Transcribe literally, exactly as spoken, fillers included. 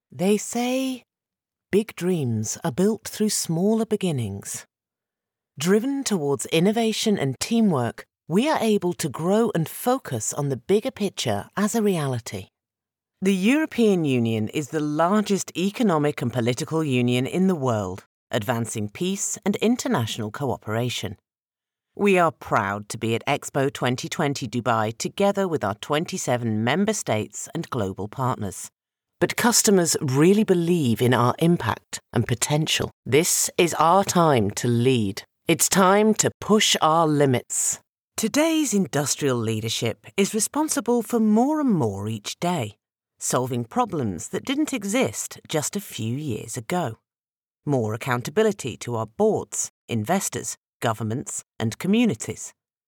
They say big dreams are built through smaller beginnings. Driven towards innovation and teamwork, we are able to grow and focus on the bigger picture as a reality. The European Union is the largest economic and political union in the world, advancing peace and international cooperation. We are proud to be at Expo twenty twenty Dubai together with our twenty-seven member states and global partners. But customers really believe in our impact and potential. This is our time to lead. It's time to push our limits. Today's industrial leadership is responsible for more and more each day, solving problems that didn't exist just a few years ago. More accountability to our boards, investors, governments and communities.